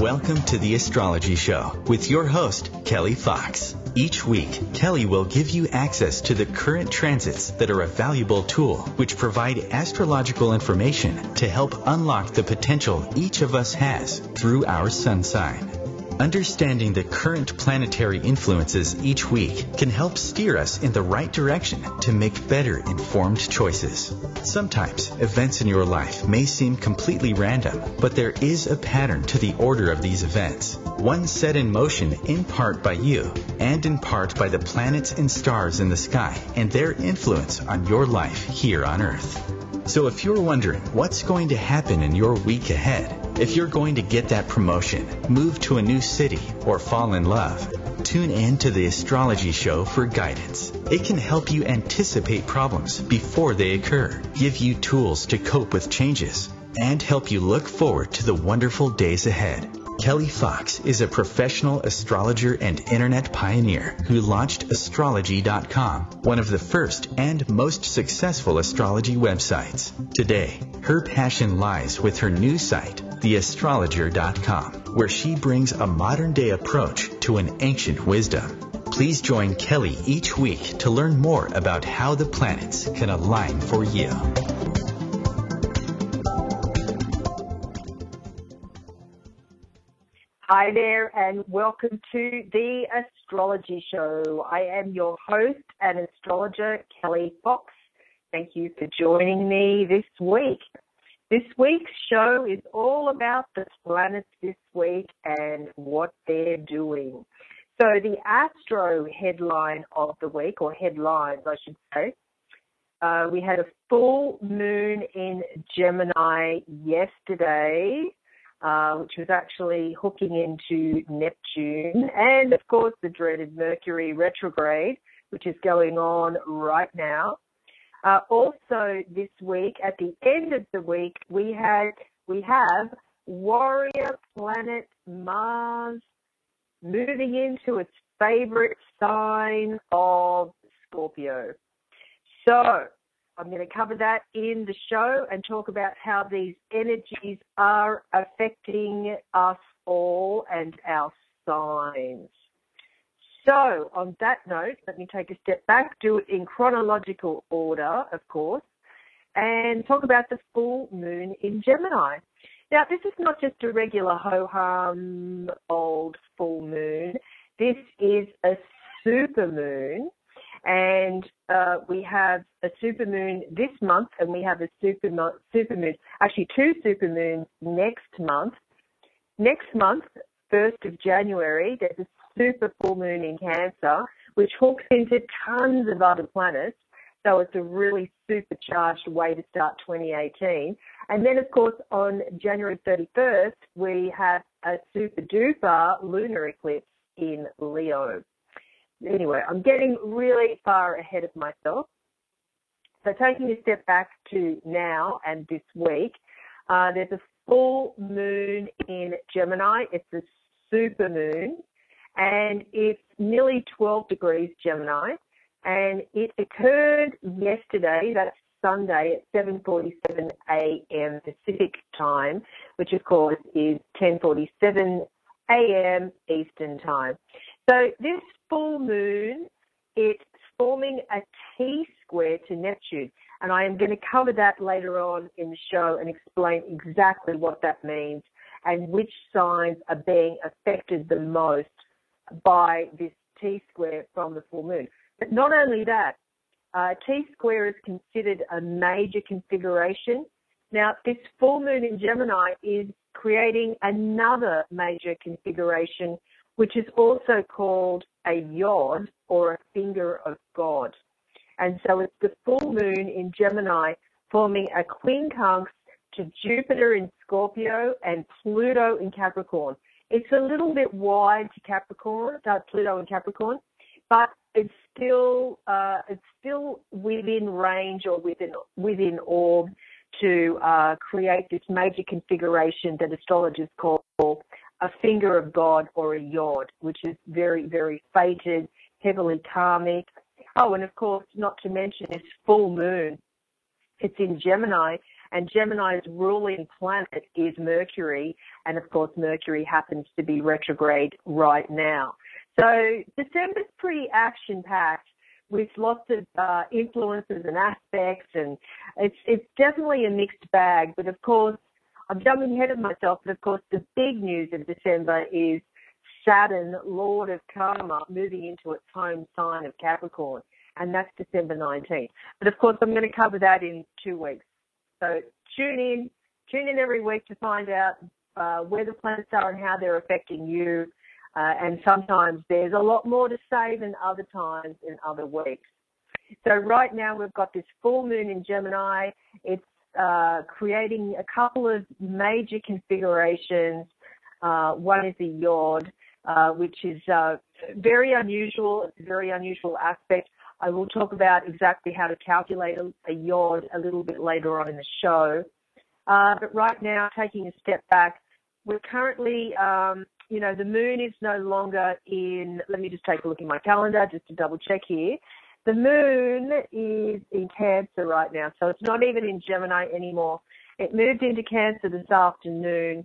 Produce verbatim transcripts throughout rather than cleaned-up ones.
Welcome to the Astrology Show with your host, Kelly Fox. Each week, Kelly will give you access to the current transits that are a valuable tool which provide astrological information to help unlock the potential each of us has through our sun sign. Understanding the current planetary influences each week can help steer us in the right direction to make better informed choices. Sometimes events in your life may seem completely random, but there is a pattern to the order of these events, one set in motion in part by you and in part by the planets and stars in the sky and their influence on your life here on Earth. So if you're wondering what's going to happen in your week ahead, if you're going to get that promotion, move to a new city, or fall in love, tune in to the Astrology Show for guidance. It can help you anticipate problems before they occur, give you tools to cope with changes, and help you look forward to the wonderful days ahead. Kelly Fox is a professional astrologer and internet pioneer who launched astrology dot com, one of the first and most successful astrology websites. Today, her passion lies with her new site, the astrologer dot com, where she brings a modern-day approach to an ancient wisdom. Please join Kelly each week to learn more about how the planets can align for you. Hi there, and welcome to the Astrology Show. I am your host and astrologer, Kelly Fox. Thank you for joining me this week. This week's show is all about the planets this week and what they're doing. So the Astro headline of the week, or headlines I should say, uh, we had a full moon in Gemini yesterday, Uh, which was actually hooking into Neptune, and of course the dreaded Mercury retrograde, which is going on right now. Uh, also this week, at the end of the week, we had we have warrior planet Mars moving into its favorite sign of Scorpio. So I'm going to cover that in the show and talk about how these energies are affecting us all and our signs. So on that note, let me take a step back, do it in chronological order, of course, and talk about the full moon in Gemini. Now, this is not just a regular ho-hum old full moon. This is a supermoon. And uh, we have a supermoon this month, and we have a super supermoon, actually two supermoons next month. Next month, first of January, there's a super full moon in Cancer, which hooks into tons of other planets. So it's a really supercharged way to start twenty eighteen. And then, of course, on January thirty-first, we have a super duper lunar eclipse in Leo. Anyway, I'm getting really far ahead of myself. So taking a step back to now and this week, uh, there's a full moon in Gemini. It's a super moon, and it's nearly twelve degrees Gemini, and it occurred yesterday, that's Sunday, at seven forty-seven a.m. Pacific time, which of course is ten forty-seven a.m. Eastern time. So this full moon, it's forming a T-square to Neptune, and I am going to cover that later on in the show and explain exactly what that means and which signs are being affected the most by this T-square from the full moon. But not only that, uh, T-square is considered a major configuration. Now, this full moon in Gemini is creating another major configuration, which is also called a yod, or a finger of God. And so it's the full moon in Gemini forming a quincunx to Jupiter in Scorpio and Pluto in Capricorn. It's a little bit wide to Capricorn, uh, Pluto in Capricorn, but it's still uh, it's still within range or within within orb to uh, create this major configuration that astrologers call a finger of God, or a yod, which is very, very fated, heavily karmic. Oh, and of course, not to mention this full moon. It's in Gemini, And Gemini's ruling planet is Mercury, and of course Mercury happens to be retrograde right now. So December's pretty action-packed with lots of uh, influences and aspects, and it's it's definitely a mixed bag. But of course, I'm jumping ahead of myself, but of course the big news of December is Saturn, Lord of Karma, moving into its home sign of Capricorn, and that's December nineteenth. But of course I'm going to cover that in two weeks. So tune in, tune in every week to find out uh, where the planets are and how they're affecting you. Uh, and sometimes there's a lot more to say than other times in other weeks. So right now we've got this full moon in Gemini. It's uh, creating a couple of major configurations. Uh, one is a yod, uh, which is uh, very unusual. It's a very unusual aspect. I will talk about exactly how to calculate a, a yod a little bit later on in the show. Uh, but right now, taking a step back, we're currently, um, you know, the moon is no longer in, let me just take a look in my calendar just to double check here. The moon is in Cancer right now, so it's not even in Gemini anymore. It moved into Cancer this afternoon.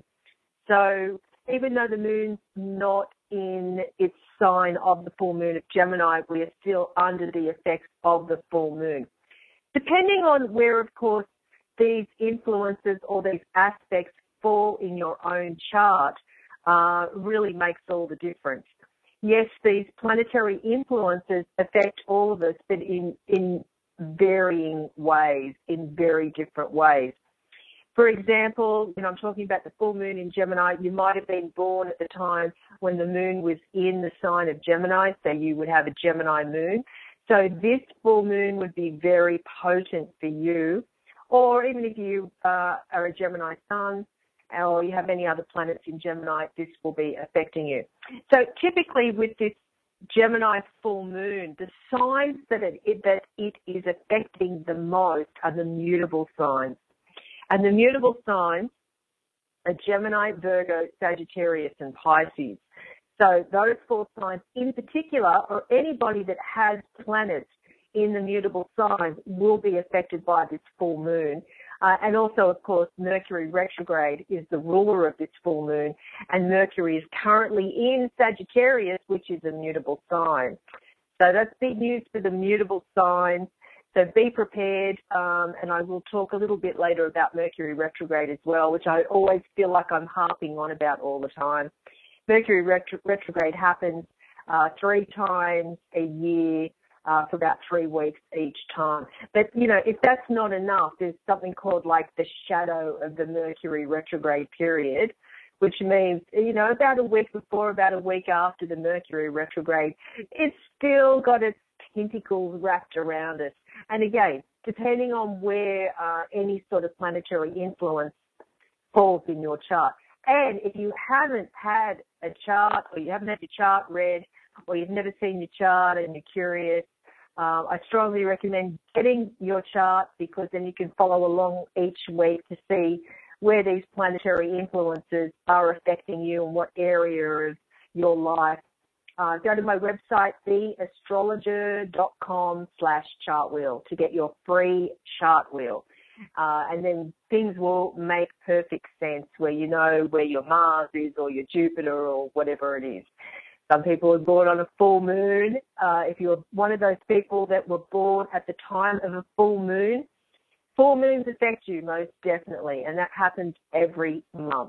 So even though the moon's not in its sign of the full moon of Gemini, we are still under the effects of the full moon. Depending on where, of course, these influences or these aspects fall in your own chart, uh, really makes all the difference. Yes, these planetary influences affect all of us, but in, in varying ways, in very different ways. For example, you know, I'm talking about the full moon in Gemini. You might have been born at the time when the moon was in the sign of Gemini, so you would have a Gemini moon. So this full moon would be very potent for you, or even if you uh, are a Gemini sun, or you have any other planets in Gemini, this will be affecting you. So typically with this Gemini full moon, the signs that it, it, that it is affecting the most are the mutable signs. And the mutable signs are Gemini, Virgo, Sagittarius, and Pisces. So those four signs in particular, or anybody that has planets in the mutable signs, will be affected by this full moon. Uh, and also, of course, Mercury retrograde is the ruler of this full moon, and Mercury is currently in Sagittarius, which is a mutable sign. So that's big news for the mutable signs. So be prepared, um, and I will talk a little bit later about Mercury retrograde as well, which I always feel like I'm harping on about all the time. Mercury retro- retrograde happens uh, three times a year uh, for about three weeks each time. But, you know, if that's not enough, there's something called like the shadow of the Mercury retrograde period, which means, you know, about a week before, about a week after the Mercury retrograde, it's still got its tentacles wrapped around it. And again, depending on where uh, any sort of planetary influence falls in your chart. And if you haven't had a chart, or you haven't had your chart read, or you've never seen your chart and you're curious, uh, I strongly recommend getting your chart, because then you can follow along each week to see where these planetary influences are affecting you and what area of your life. Uh, go to my website, the astrologer dot com slash chart wheel, to get your free chart wheel. Uh, and then things will make perfect sense where you know where your Mars is or your Jupiter or whatever it is. Some people are born on a full moon. Uh, if you're one of those people that were born at the time of a full moon, full moons affect you most definitely, and that happens every month.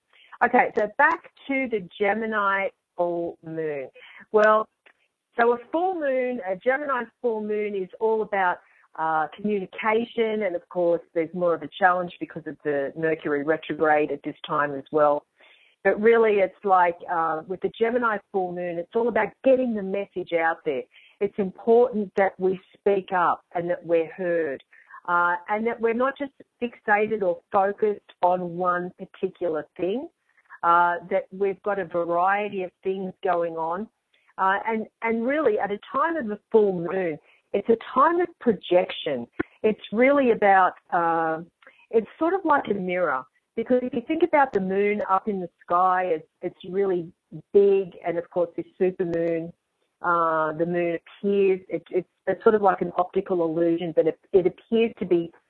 Okay, so back to the Gemini full moon. Well, so a full moon, a Gemini full moon is all about uh, communication, and of course there's more of a challenge because of the Mercury retrograde at this time as well. But really it's like uh, with the Gemini full moon, it's all about getting the message out there. It's important that we speak up and that we're heard, uh, and that we're not just fixated or focused on one particular thing. Uh, that we've got a variety of things going on. Uh, and, and really, at a time of the full moon, it's a time of projection. It's really about, uh, it's sort of like a mirror, because if you think about the moon up in the sky, it's, it's really big, and of course this super moon, uh, the moon appears, it, it's, it's sort of like an optical illusion, but it, it appears to be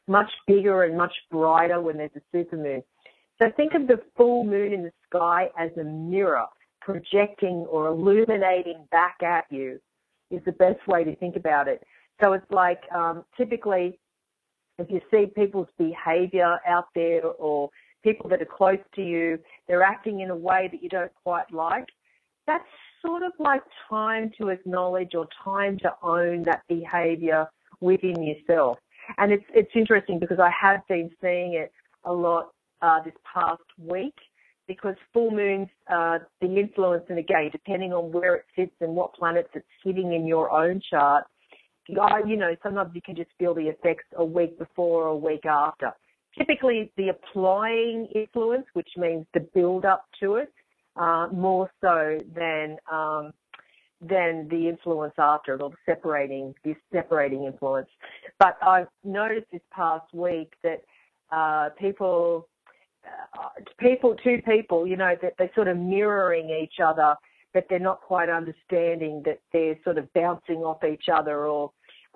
much bigger and much brighter when there's a supermoon. So think of the full moon in the sky as a mirror projecting or illuminating back at you is the best way to think about it. So it's like um, typically if you see people's behavior out there or people that are close to you, they're acting in a way that you don't quite like, that's sort of like time to acknowledge or time to own that behavior within yourself. And it's it's interesting because I have been seeing it a lot uh, this past week, because full moons, uh, the influence, and again, depending on where it sits and what planets it's sitting in your own chart, you know, sometimes you can just feel the effects a week before or a week after. Typically, the applying influence, which means the build-up to it, uh, more so than um, than the influence after it, or the separating, this separating influence. But I've noticed this past week that uh, people, uh, people, two people, you know, that they're sort of mirroring each other, but they're not quite understanding that they're sort of bouncing off each other, or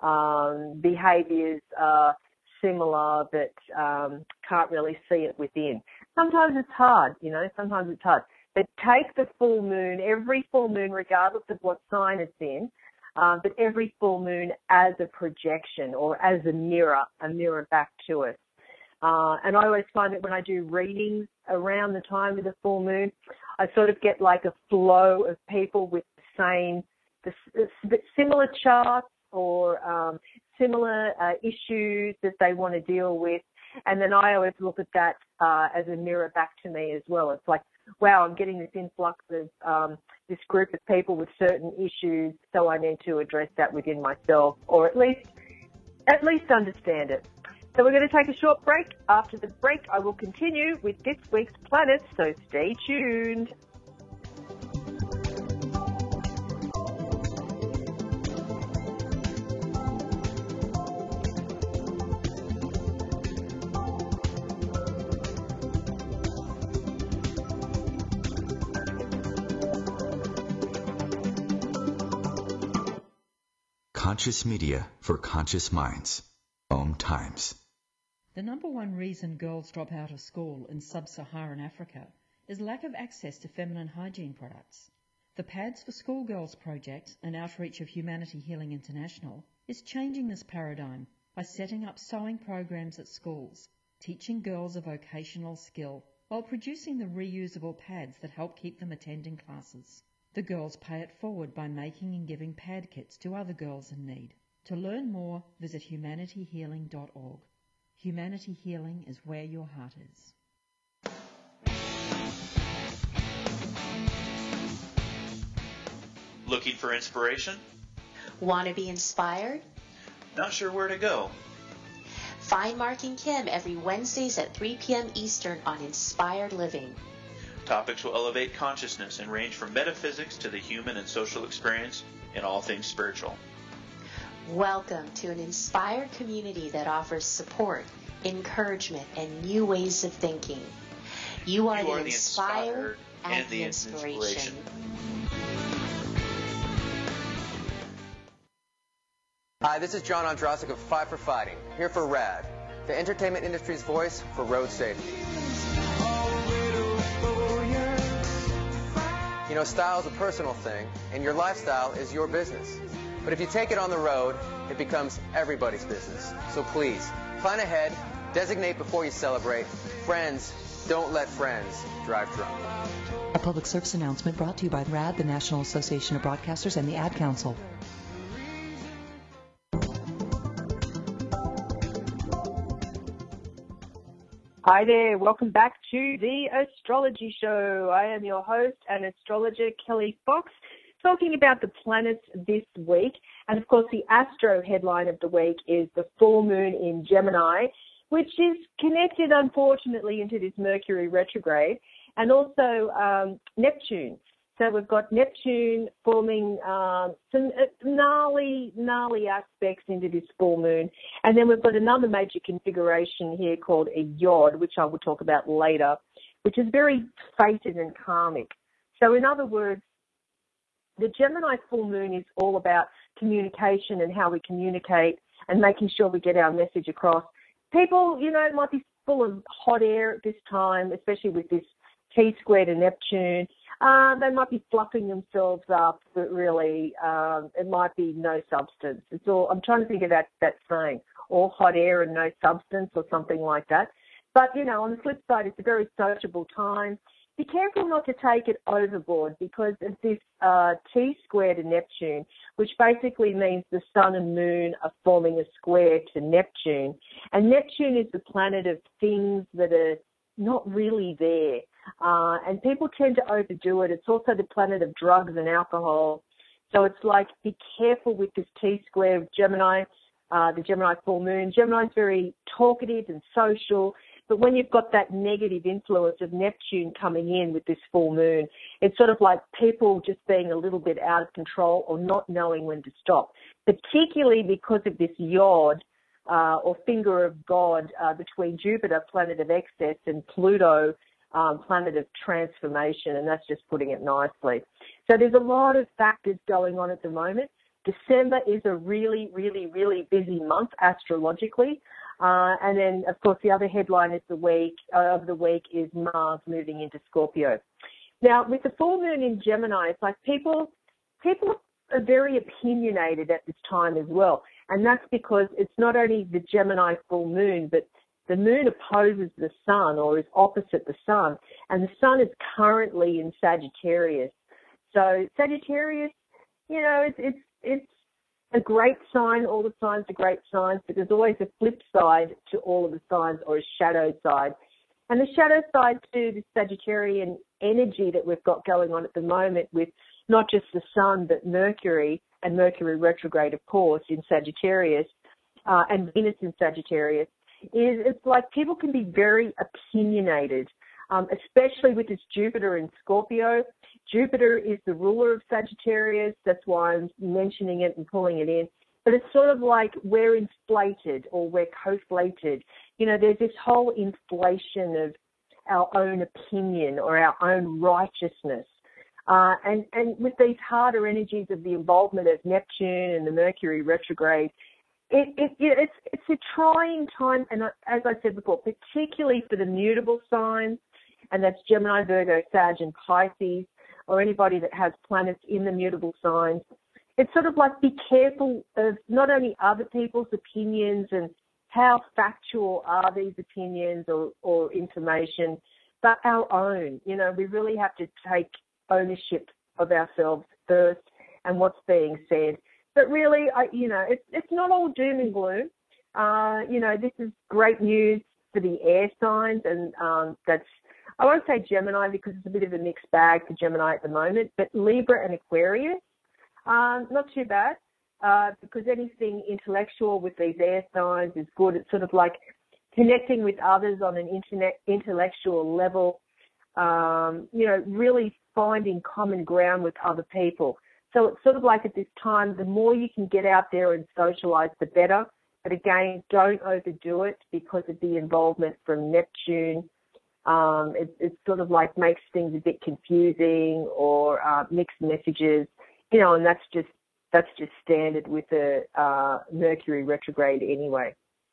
um, behaviours are similar that um, can't really see it within. Sometimes it's hard, you know, sometimes it's hard. But take the full moon, every full moon, regardless of what sign it's in, uh, but every full moon as a projection or as a mirror, a mirror back to us. Uh, and I always find that when I do readings around the time of the full moon, I sort of get like a flow of people with the same, the, the similar charts or um, similar uh, issues that they want to deal with. And then I always look at that uh, as a mirror back to me as well. It's like, wow, I'm getting this influx of um, this group of people with certain issues, so I need to address that within myself, or at least at least understand it. So we're going to take a short break. After the break, I will continue with this week's planets, so stay tuned. Conscious media for conscious minds. Om Times. The number one reason girls drop out of school in sub-Saharan Africa is lack of access to feminine hygiene products. The Pads for Schoolgirls project, an outreach of Humanity Healing International, is changing this paradigm by setting up sewing programs at schools, teaching girls a vocational skill while producing the reusable pads that help keep them attending classes. The girls pay it forward by making and giving pad kits to other girls in need. To learn more, visit humanity healing dot org. Humanity Healing is where your heart is. Looking for inspiration? Want to be inspired? Not sure where to go? Find Mark and Kim every Wednesdays at three p.m. Eastern on Inspired Living. Topics will elevate consciousness and range from metaphysics to the human and social experience in all things spiritual. Welcome to an inspired community that offers support, encouragement, and new ways of thinking. You are, you the, are inspired the inspired and, and the inspiration. inspiration. Hi, this is John Ondrasik of Five for Fighting, here for RAD, the entertainment industry's voice for road safety. You know, style is a personal thing, and your lifestyle is your business. But if you take it on the road, it becomes everybody's business. So please, plan ahead, designate before you celebrate. Friends, don't let friends drive drunk. A public service announcement brought to you by RAD, the National Association of Broadcasters, and the Ad Council. Hi there, welcome back to the Astrology Show. I am your host and astrologer, Kelly Fox, talking about the planets this week. And of course, the astro headline of the week is the full moon in Gemini, which is connected, unfortunately, into this Mercury retrograde, and also um, Neptune. So we've got Neptune forming um, some gnarly, gnarly aspects into this full moon. And then we've got another major configuration here called a Yod, which I will talk about later, which is very fated and karmic. So in other words, the Gemini full moon is all about communication and how we communicate and making sure we get our message across. people, you know, might be full of hot air at this time, especially with this T square to Neptune. Uh, they might be fluffing themselves up, but really um, it might be no substance. It's all. I'm trying to think of that, that saying, all hot air and no substance or something like that. But, you know, on the flip side, it's a very sociable time. Be careful not to take it overboard because of this uh, T square to Neptune, which basically means the sun and moon are forming a square to Neptune. And Neptune is the planet of things that are not really there. Uh, and people tend to overdo it. It's also the planet of drugs and alcohol. So it's like, be careful with this T square of Gemini, uh, the Gemini full moon. Gemini's very talkative and social. But when you've got that negative influence of Neptune coming in with this full moon, it's sort of like people just being a little bit out of control or not knowing when to stop, particularly because of this yod uh, or finger of God uh, between Jupiter, planet of excess, and Pluto, um, planet of transformation, and that's just putting it nicely. So there's a lot of factors going on at the moment. December is a really, really, really busy month astrologically. Uh, and then, of course, the other headline is the week uh, of the week is Mars moving into Scorpio. Now, with the full moon in Gemini, it's like people people are very opinionated at this time as well. And that's because it's not only the Gemini full moon, but the moon opposes the sun or is opposite the sun. And the sun is currently in Sagittarius. So Sagittarius, you know, it's it's it's a great sign. All the signs are great signs, but there's always a flip side to all of the signs, or a shadow side. And the shadow side to the Sagittarian energy that we've got going on at the moment with not just the sun, but Mercury, and Mercury retrograde, of course, in Sagittarius, uh, and Venus in Sagittarius, is it's like people can be very opinionated, um, especially with this Jupiter in Scorpio. Jupiter is the ruler of Sagittarius. That's why I'm mentioning it and pulling it in. But it's sort of like we're inflated or we're conflated. You know, there's this whole inflation of our own opinion or our own righteousness. Uh, and, and with these harder energies of the involvement of Neptune and the Mercury retrograde, it, it, it's, it's a trying time. And as I said before, particularly for the mutable signs, and that's Gemini, Virgo, Sag, and Pisces, or anybody that has planets in the mutable signs. It's sort of like be careful of not only other people's opinions and how factual are these opinions or, or information, but our own. You know, we really have to take ownership of ourselves first and what's being said. But really, I, you know, it's, it's not all doom and gloom. Uh, you know, this is great news for the air signs, and um, that's, I won't say Gemini because it's a bit of a mixed bag for Gemini at the moment, but Libra and Aquarius, um, not too bad, uh, because anything intellectual with these air signs is good. It's sort of like connecting with others on an internet intellectual level, um, you know, really finding common ground with other people. So it's sort of like at this time, the more you can get out there and socialize, the better. But again, don't overdo it because of the involvement from Neptune. Um, it, it sort of like makes things a bit confusing or uh, mixed messages, you know, and that's just that's just standard with the uh, Mercury retrograde anyway.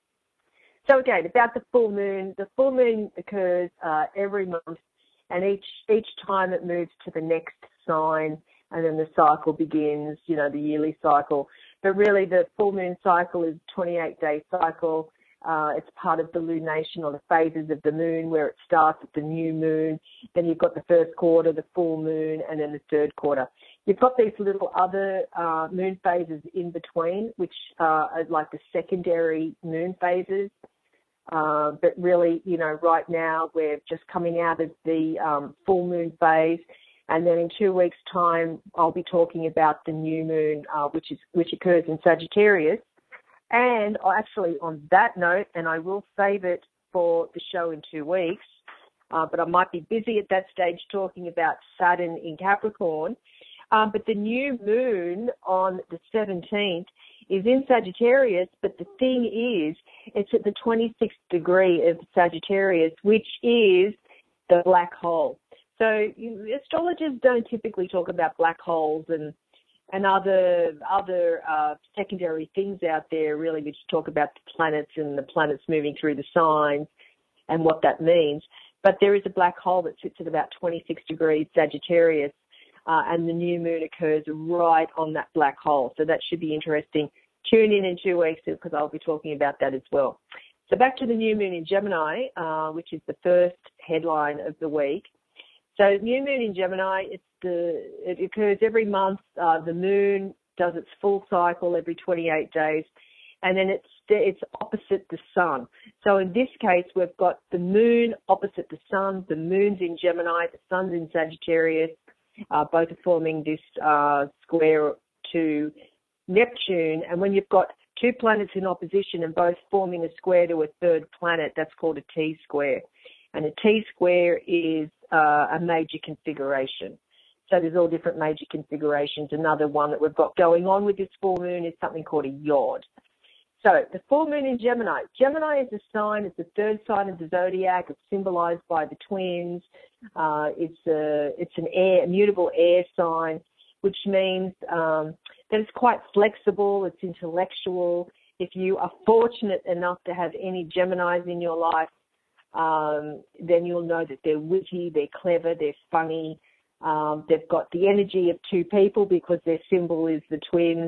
So again, about the full moon, the full moon occurs uh, every month, and each each time it moves to the next sign, and then the cycle begins, you know, the yearly cycle. But really, the full moon cycle is a twenty-eight day cycle. Uh, it's part of the lunation or the phases of the moon, where it starts at the new moon. Then you've got the first quarter, the full moon, and then the third quarter. You've got these little other uh, moon phases in between, which uh, are like the secondary moon phases. Uh, but really, you know, right now we're just coming out of the um, full moon phase. And then in two weeks' time, I'll be talking about the new moon, uh, which is which occurs in Sagittarius. And actually, on that note, and I will save it for the show in two weeks, uh, but I might be busy at that stage talking about Saturn in Capricorn. Um, but the new moon on the seventeenth is in Sagittarius, but the thing is, it's at the twenty-sixth degree of Sagittarius, which is the black hole. So you, astrologers don't typically talk about black holes and and other other uh, secondary things out there, really, which talk about the planets and the planets moving through the signs and what that means. But there is a black hole that sits at about twenty-six degrees Sagittarius, uh, and the new moon occurs right on that black hole. So that should be interesting. Tune in in two weeks because I'll be talking about that as well. So back to the new moon in Gemini, uh, which is the first headline of the week. So new moon in Gemini, it's the, it occurs every month. Uh, the moon does its full cycle every twenty-eight days, and then it's it's opposite the sun. So in this case, we've got the moon opposite the sun. The moon's in Gemini, the sun's in Sagittarius. Uh, both are forming this uh, square to Neptune, and when you've got two planets in opposition and both forming a square to a third planet, that's called a T-square. And a T-square is uh, a major configuration. So there's all different major configurations. Another one that we've got going on with this full moon is something called a yod. So the full moon in Gemini. Gemini is a sign, it's the third sign of the zodiac. It's symbolized by the twins. Uh, it's a, it's an air, a mutable air sign, which means um, that it's quite flexible, it's intellectual. If you are fortunate enough to have any Geminis in your life, um, then you'll know that they're witty, they're clever, they're funny. Um, they've got the energy of two people because their symbol is the twins.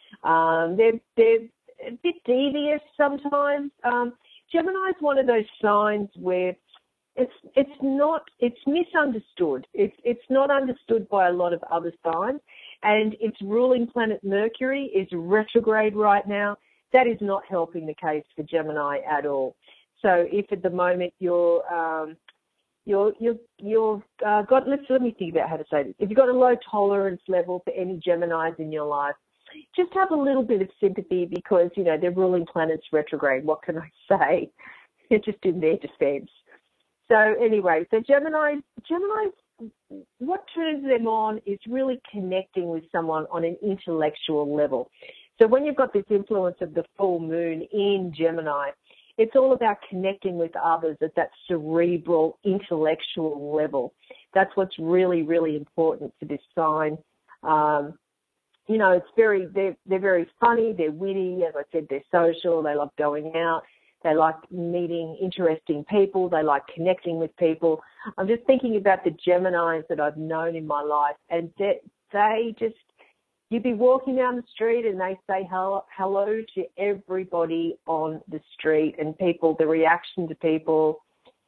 Um, they're, they're a bit devious sometimes. Um, Gemini is one of those signs where It's it's not it's misunderstood. It's it's not understood by a lot of other signs, and its ruling planet Mercury is retrograde right now. That is not helping the case for Gemini at all. So if at the moment you're um, you're you're you've uh, got let's let me think about how to say this. If you've got a low tolerance level for any Geminis in your life, just have a little bit of sympathy because you know their ruling planet's retrograde. What can I say? It's just in their defence. So anyway, so Gemini, Gemini, what turns them on is really connecting with someone on an intellectual level. So when you've got this influence of the full moon in Gemini, it's all about connecting with others at that cerebral, intellectual level. That's what's really, really important for this sign. Um, you know, it's very, they're, they're very funny, they're witty, as I said, they're social, they love going out. They like meeting interesting people. They like connecting with people. I'm just thinking about the Geminis that I've known in my life, and they, they just, you'd be walking down the street and they say hello, hello to everybody on the street, and people, the reaction to people,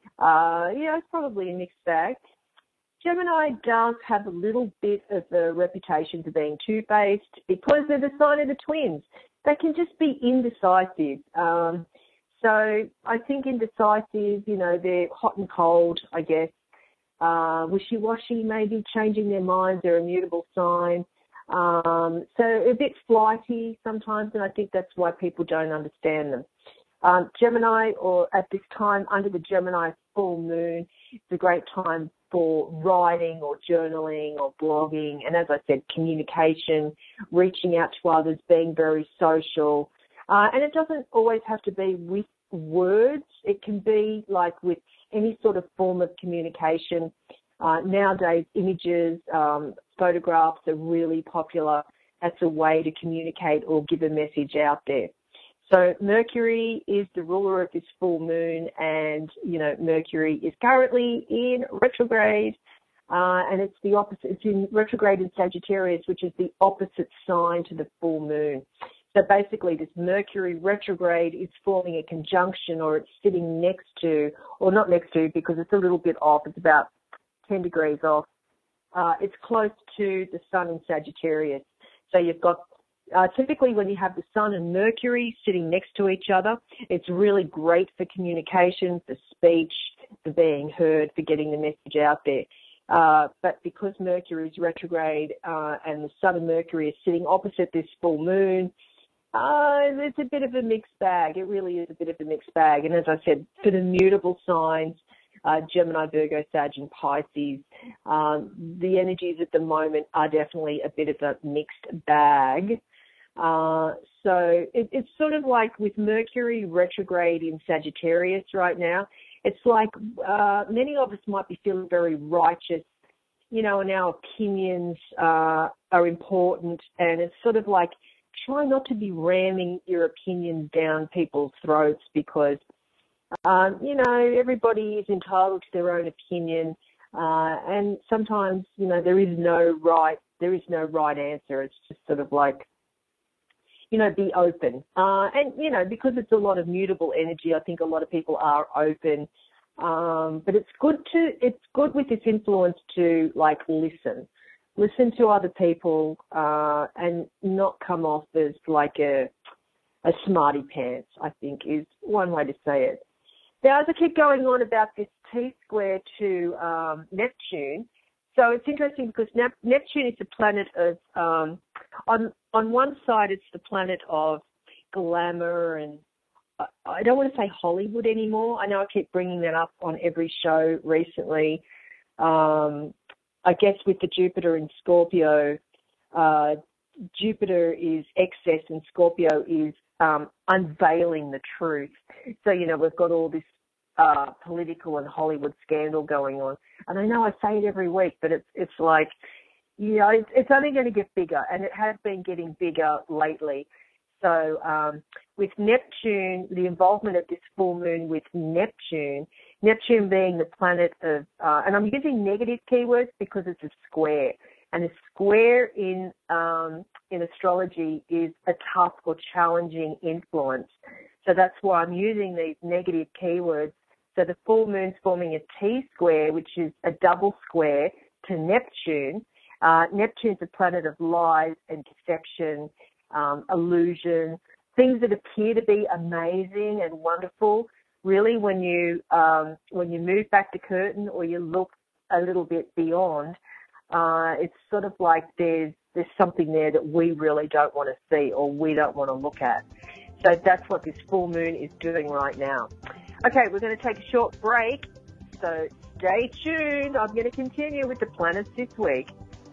uh, you know, it's probably a mixed bag. Gemini does have a little bit of a reputation for being two-faced because they're the sign of the twins. They can just be indecisive. Um, So I think indecisive, you know, they're hot and cold, I guess. Uh, wishy-washy, maybe changing their minds. They're a mutable sign. Um, so a bit flighty sometimes, and I think that's why people don't understand them. Um, Gemini, or at this time, under the Gemini full moon, it's a great time for writing or journaling or blogging. And as I said, communication, reaching out to others, being very social. Uh, and it doesn't always have to be with words. It can be like with any sort of form of communication. Uh, nowadays, images, um, photographs are really popular as a way to communicate or give a message out there. So Mercury is the ruler of this full moon, and, you know, Mercury is currently in retrograde, uh, and it's the opposite. It's in retrograde in Sagittarius, which is the opposite sign to the full moon. So basically this Mercury retrograde is forming a conjunction, or it's sitting next to, or not next to because it's a little bit off, it's about ten degrees off. Uh, it's close to the Sun in Sagittarius. So you've got, uh, typically when you have the Sun and Mercury sitting next to each other, it's really great for communication, for speech, for being heard, for getting the message out there. Uh, but because Mercury is retrograde uh, and the Sun and Mercury are sitting opposite this full moon, Uh, it's a bit of a mixed bag. It really is a bit of a mixed bag. And as I said, for the mutable signs, uh, Gemini, Virgo, Sag, and Pisces, um, the energies at the moment are definitely a bit of a mixed bag. Uh, so it, it's sort of like with Mercury retrograde in Sagittarius right now, it's like uh, many of us might be feeling very righteous you know, and our opinions uh, are important, and it's sort of like try not to be ramming your opinions down people's throats because, um, you know, everybody is entitled to their own opinion, uh, and sometimes, you know, there is no right, there is no right answer. It's just sort of like, you know, be open. Uh, and, you know, because it's a lot of mutable energy, I think a lot of people are open. Um, but it's good to, it's good with this influence to, like, listen. Listen to other people uh, and not come off as like a, a smarty pants, I think, is one way to say it. Now, as I keep going on about this T-square to um, Neptune, so it's interesting because Nep- Neptune is the planet of, um, on on one side it's the planet of glamour and uh, I don't want to say Hollywood anymore. I know I keep bringing that up on every show recently. Um, I guess with the Jupiter in Scorpio, uh, Jupiter is excess and Scorpio is um, unveiling the truth. So, you know, we've got all this uh, political and Hollywood scandal going on. And I know I say it every week, but it's it's like, you know, it's, it's only going to get bigger, and it has been getting bigger lately. So um, with Neptune, the involvement of this full moon with Neptune, Neptune being the planet of, uh, and I'm using negative keywords because it's a square, and a square in um, in astrology is a tough or challenging influence. So that's why I'm using these negative keywords. So the full moon's forming a T-square, which is a double square to Neptune. Uh, Neptune's a planet of lies and deception, um, illusion, things that appear to be amazing and wonderful. Really, when you um, when you move back the curtain or you look a little bit beyond, uh, it's sort of like there's there's something there that we really don't want to see or we don't want to look at. So that's what this full moon is doing right now. Okay, we're going to take a short break, so stay tuned. I'm going to continue with the planets this week.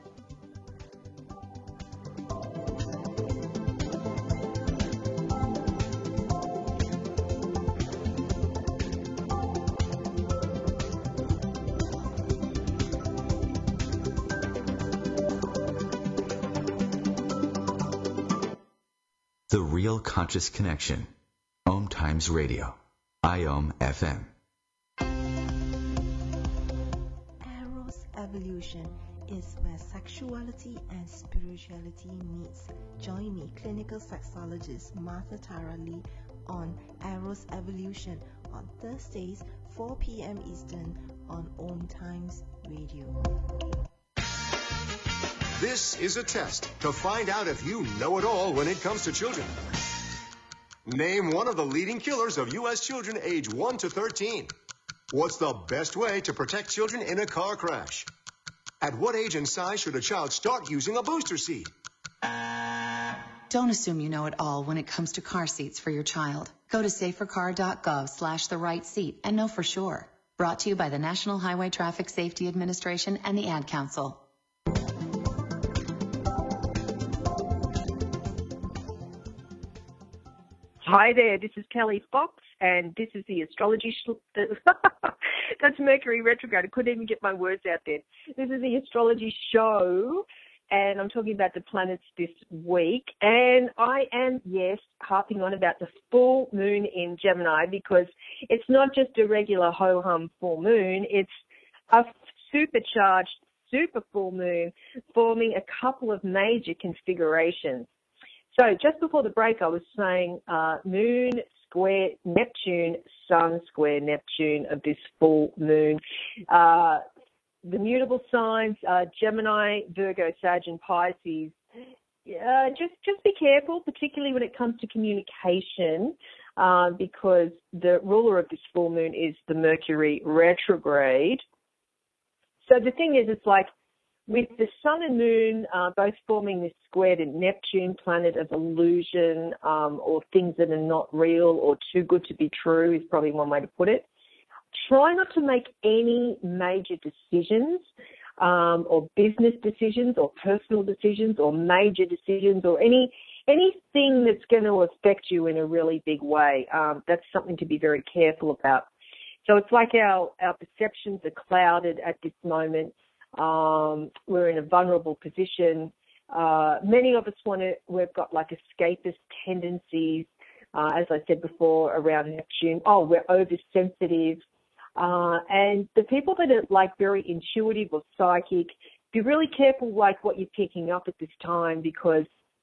The Real Conscious Connection. Om Times Radio. I O M F M. Eros Evolution is where sexuality and spirituality meets. Join me, clinical sexologist Martha Tara Lee, on Eros Evolution on Thursdays, four p.m. Eastern on Om Times Radio. This is a test to find out if you know it all when it comes to children. Name one of the leading killers of U S children age one to thirteen. What's the best way to protect children in a car crash? At what age and size should a child start using a booster seat? Don't assume you know it all when it comes to car seats for your child. Go to safercar.gov slash the right seat and know for sure. Brought to you by the National Highway Traffic Safety Administration and the Ad Council. Hi there, this is Kelly Fox, and this is the astrology. Sh- That's Mercury retrograde. I couldn't even get my words out there. This is the astrology show, and I'm talking about the planets this week. And I am, yes, harping on about the full moon in Gemini because it's not just a regular ho-hum full moon. It's a supercharged super full moon forming a couple of major configurations. So just before the break, I was saying uh, Moon square Neptune, Sun square Neptune of this full moon. Uh, the mutable signs, uh, Gemini, Virgo, Sag, and Pisces. Uh, just just be careful, particularly when it comes to communication, uh, because the ruler of this full moon is the Mercury retrograde. So the thing is, it's like, with the Sun and Moon uh, both forming this square to Neptune, planet of illusion, um, or things that are not real or too good to be true is probably one way to put it. Try not to make any major decisions um, or business decisions or personal decisions or major decisions or any anything that's going to affect you in a really big way. Um, that's something to be very careful about. So it's like our, our perceptions are clouded at this moment. Um, we're in a vulnerable position. Uh, many of us want to, we've got like escapist tendencies, uh, as I said before, around Neptune. Oh, we're oversensitive. Uh, and the people that are like very intuitive or psychic, be really careful like what you're picking up at this time, because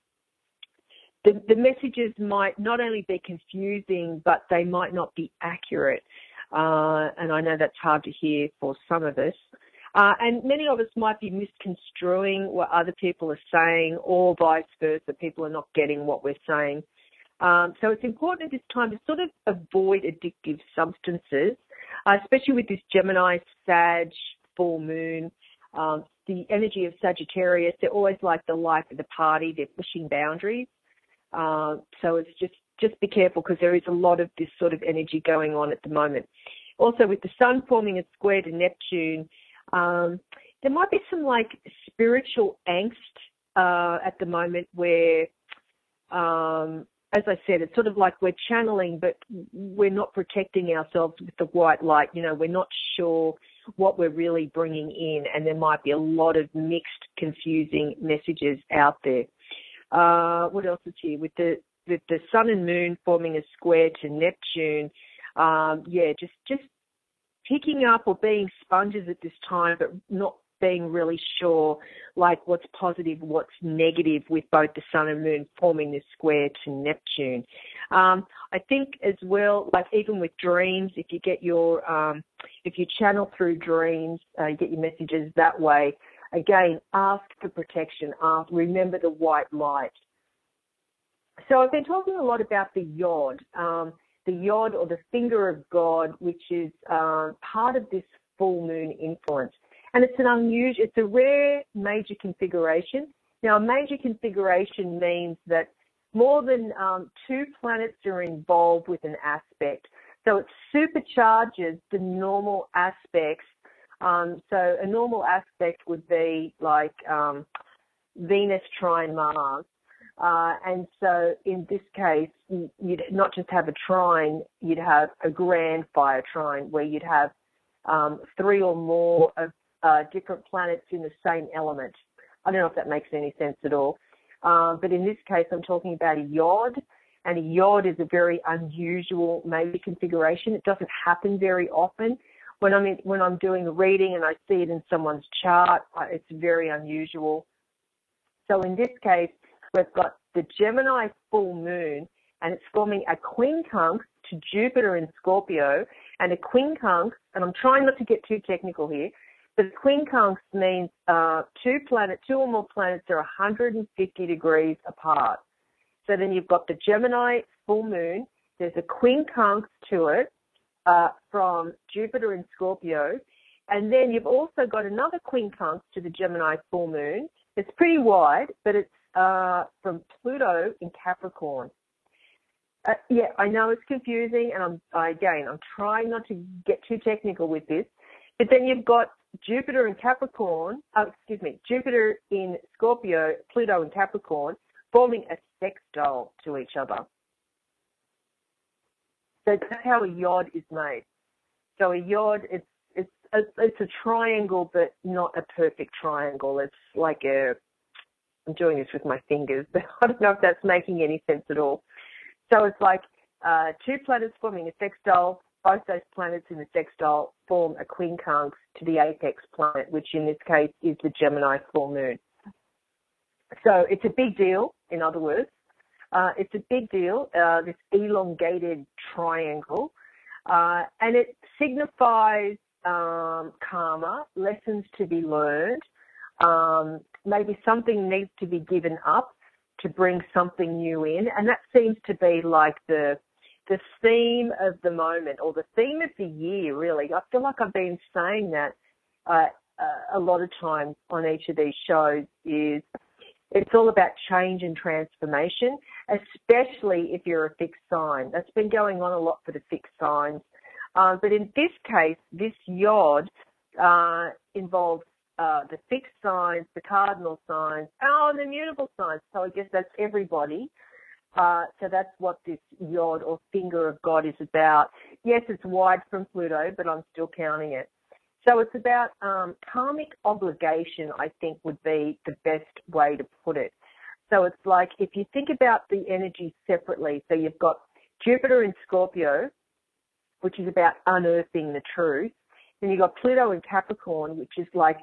the, the messages might not only be confusing, but they might not be accurate. Uh, and I know that's hard to hear for some of us. Uh, and many of us might be misconstruing what other people are saying, or vice versa. People are not getting what we're saying. Um, so it's important at this time to sort of avoid addictive substances, uh, especially with this Gemini, Sag, full moon. Um, the energy of Sagittarius, they're always like the life of the party. They're pushing boundaries. Uh, so it's just, just be careful, because there is a lot of this sort of energy going on at the moment. Also, with the Sun forming a square to Neptune, Um, there might be some like spiritual angst uh, at the moment where, um, as I said, it's sort of like we're channeling, but we're not protecting ourselves with the white light. You know, we're not sure what we're really bringing in, and there might be a lot of mixed, confusing messages out there. Uh, what else is here? With the with the Sun and Moon forming a square to Neptune, um, yeah, just just. picking up or being sponges at this time, but not being really sure, like what's positive, what's negative with both the Sun and Moon forming this square to Neptune. Um, I think as well, like even with dreams, if you get your, um, if you channel through dreams, uh, you get your messages that way. Again, ask for protection. Ask, remember the white light. So I've been talking a lot about the Yod. Um, the Yod, or the finger of God, which is uh, part of this full moon influence. And it's an unusual, it's a rare major configuration. Now, a major configuration means that more than um, two planets are involved with an aspect. So it supercharges the normal aspects. Um, so a normal aspect would be like um, Venus trine Mars. Uh, and so in this case, you'd not just have a trine, you'd have a grand fire trine where you'd have um, three or more of uh, different planets in the same element. I don't know if that makes any sense at all. Uh, but in this case, I'm talking about a Yod, and a Yod is a very unusual major configuration. It doesn't happen very often. When I'm in, when I'm doing a reading and I see it in someone's chart, it's very unusual. So in this case, we've got the Gemini full moon, and it's forming a quincunx to Jupiter in Scorpio, and a quincunx, and I'm trying not to get too technical here, but quincunx means uh, two planets, two or more planets are one hundred fifty degrees apart. So then you've got the Gemini full moon, there's a quincunx to it uh, from Jupiter in Scorpio, and then you've also got another quincunx to the Gemini full moon. It's pretty wide, but it's uh, from Pluto in Capricorn. Uh, yeah, I know it's confusing, and I'm I, again, I'm trying not to get too technical with this, but then you've got Jupiter in Capricorn, oh, excuse me, Jupiter in Scorpio, Pluto in Capricorn, forming a sextile to each other. So that's how a Yod is made. So a Yod, it's it's a, it's a triangle, but not a perfect triangle. It's like a, I'm doing this with my fingers, but I don't know if that's making any sense at all. So it's like uh, two planets forming a sextile. Both those planets in the sextile form a quincunx to the apex planet, which in this case is the Gemini full moon. So it's a big deal, in other words. Uh, it's a big deal, uh, this elongated triangle. Uh, and it signifies um, karma, lessons to be learned. Um, maybe something needs to be given up to bring something new in. And that seems to be like the the theme of the moment, or the theme of the year, really. I feel like I've been saying that uh, uh, a lot of times on each of these shows, is it's all about change and transformation, especially if you're a fixed sign. That's been going on a lot for the fixed signs. Uh, but in this case, this Yod uh, involves uh, the fixed signs, the cardinal signs, oh, and the mutable signs. So I guess that's everybody. Uh, so that's what this Yod, or finger of God, is about. Yes, it's wide from Pluto, but I'm still counting it. So it's about um, karmic obligation, I think would be the best way to put it. So it's like if you think about the energies separately, so you've got Jupiter in Scorpio, which is about unearthing the truth. Then you've got Pluto in Capricorn, which is like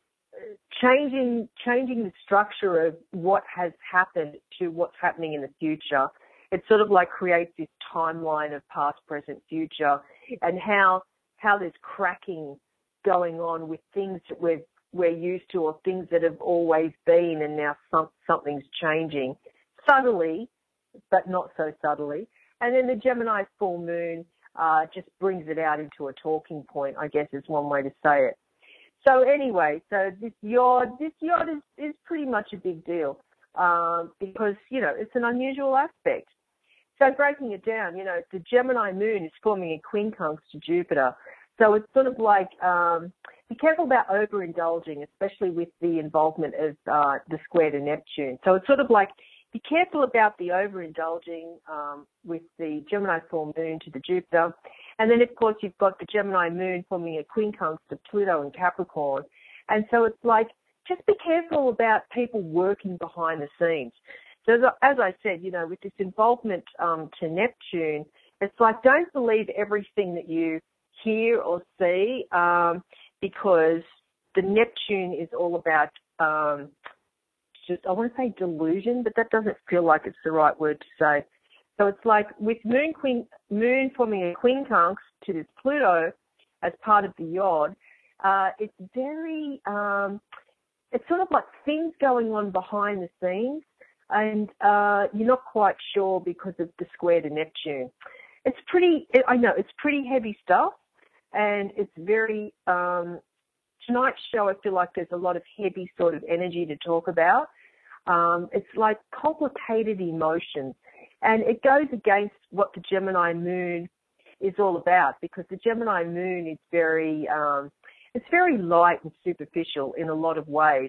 changing changing the structure of what has happened to what's happening in the future. It sort of like creates this timeline of past, present, future, and how how there's cracking going on with things that we're, we're used to or things that have always been, and now some, something's changing subtly, but not so subtly. And then the Gemini full moon uh, just brings it out into a talking point, I guess is one way to say it. So anyway, so this yod, this yod is, is pretty much a big deal uh, because, you know, it's an unusual aspect. So breaking it down, you know, the Gemini moon is forming a quincunx to Jupiter. So it's sort of like, um, be careful about overindulging, especially with the involvement of uh, the square to Neptune. So it's sort of like, be careful about the overindulging um, with the Gemini full moon to the Jupiter. And then, of course, you've got the Gemini moon forming a quincunx to Pluto and Capricorn. And so it's like, just be careful about people working behind the scenes. So as I said, you know, with this involvement um, to Neptune, it's like, don't believe everything that you hear or see, um, because the Neptune is all about, um, just, I want to say delusion, but that doesn't feel like it's the right word to say. So it's like with Moon, queen, moon forming a quincunx to this Pluto as part of the yod, uh, it's very, um, it's sort of like things going on behind the scenes, and uh, you're not quite sure because of the square to Neptune. It's pretty, I know, it's pretty heavy stuff. And it's very, um, tonight's show, I feel like there's a lot of heavy sort of energy to talk about. Um, it's like complicated emotions. And it goes against what the Gemini moon is all about, because the Gemini moon is very, um, it's very light and superficial in a lot of ways.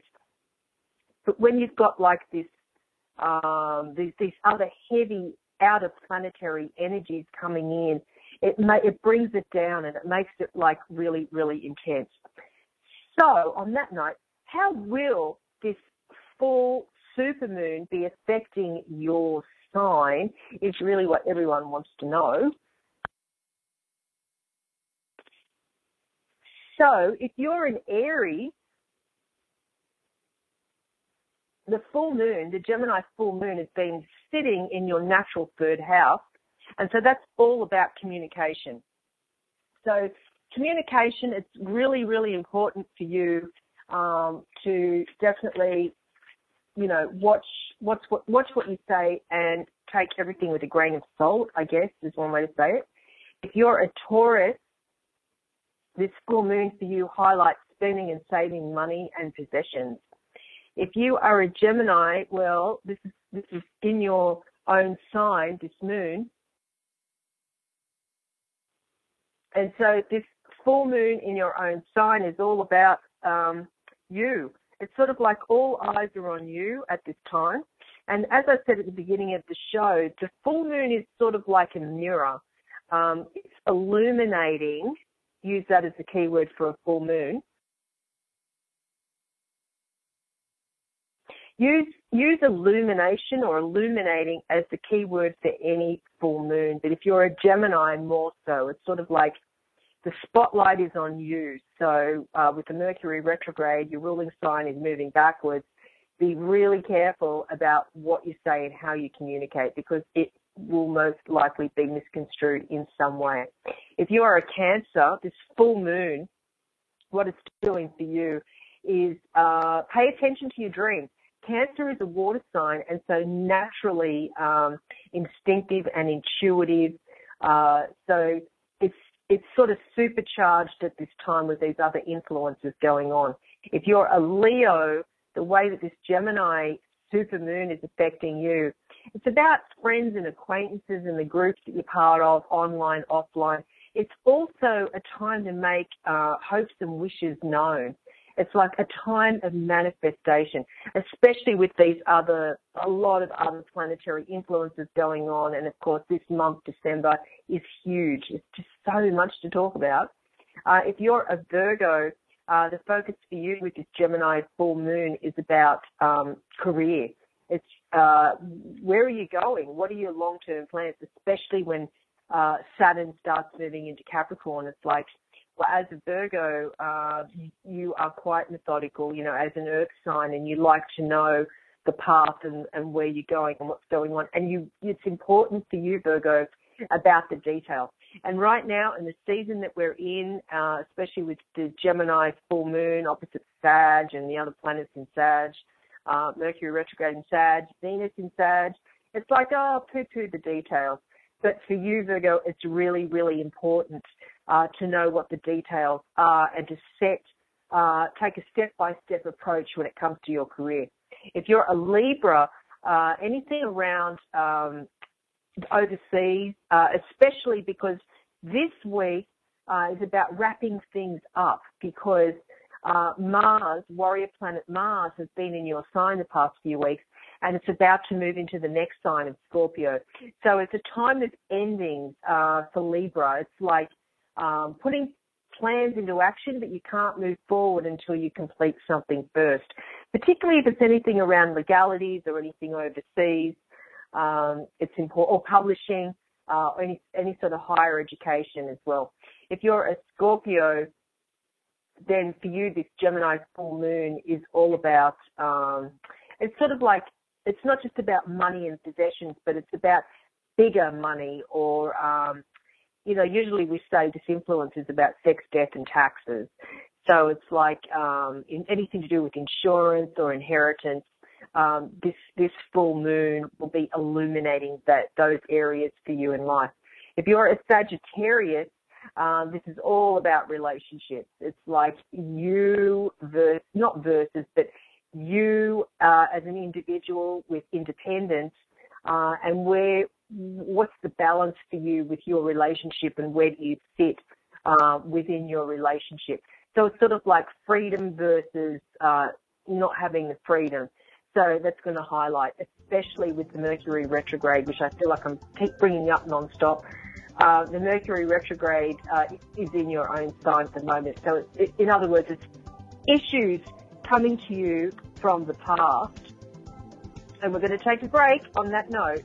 But when you've got like this, um, these, these other heavy outer planetary energies coming in, It, may, it brings it down and it makes it like really, really intense. So on that note, how will this full supermoon be affecting your sign is really what everyone wants to know. So if you're an Aries, the full moon, the Gemini full moon has been sitting in your natural third house. And so that's all about communication. So communication, it's really, really important for you um, to definitely, you know, watch, watch, watch what you say and take everything with a grain of salt, I guess, is one way to say it. If you're a Taurus, this full moon for you highlights spending and saving money and possessions. If you are a Gemini, well, this is, this is in your own sign, this moon. And so this full moon in your own sign is all about um, you. It's sort of like all eyes are on you at this time. And as I said at the beginning of the show, the full moon is sort of like a mirror. Um, it's illuminating. Use that as the key word for a full moon. Use, use illumination or illuminating as the key word for any full moon. But if you're a Gemini, more so. It's sort of like the spotlight is on you. So uh, with the Mercury retrograde, your ruling sign is moving backwards. Be really careful about what you say and how you communicate, because it will most likely be misconstrued in some way. If you are a Cancer, this full moon, what it's doing for you is uh, pay attention to your dreams. Cancer is a water sign, and so naturally um, instinctive and intuitive. Uh, so it's it's sort of supercharged at this time with these other influences going on. If you're a Leo, the way that this Gemini supermoon is affecting you, it's about friends and acquaintances and the groups that you're part of, online, offline. It's also a time to make uh, hopes and wishes known. It's like a time of manifestation, especially with these other, a lot of other planetary influences going on. And of course, this month, December, is huge. It's just so much to talk about. Uh, if you're a Virgo, uh, the focus for you with this Gemini full moon is about um, career. It's uh, where are you going? What are your long-term plans, especially when uh, Saturn starts moving into Capricorn? It's like, well, as a Virgo, uh, you are quite methodical, you know, as an earth sign, and you like to know the path and, and where you're going and what's going on. And you, it's important for you, Virgo, about the detail. And right now, in the season that we're in, uh, especially with the Gemini full moon opposite Sag and the other planets in Sag, uh, Mercury retrograde in Sag, Venus in Sag, it's like, oh, poo-poo the details. But for you, Virgo, it's really, really important uh, to know what the details are and to set, uh, take a step-by-step approach when it comes to your career. If you're a Libra, uh, anything around um, overseas, uh, especially because this week uh, is about wrapping things up, because uh, Mars, warrior planet Mars, has been in your sign the past few weeks, and it's about to move into the next sign of Scorpio. So it's a time of endings uh, for Libra. It's like um, putting plans into action, but you can't move forward until you complete something first, particularly if it's anything around legalities or anything overseas. Um, it's important, or publishing, uh, or any, any sort of higher education as well. If you're a Scorpio, then for you, this Gemini full moon is all about, um, it's sort of like, it's not just about money and possessions, but it's about bigger money, or, um, you know, usually we say disinfluence is about sex, death, and taxes. So it's like um, in anything to do with insurance or inheritance, um, this this full moon will be illuminating that those areas for you in life. If you're a Sagittarius, um, this is all about relationships. It's like you versus, not versus, but you uh, as an individual with independence, uh, and where, what's the balance for you with your relationship, and where do you sit uh, within your relationship? So it's sort of like freedom versus uh, not having the freedom. So that's going to highlight, especially with the Mercury retrograde, which I feel like I'm keep bringing up nonstop. Uh, the Mercury retrograde uh, is in your own sign at the moment. So it, in other words, it's issues coming to you from the past. And we're going to take a break on that note.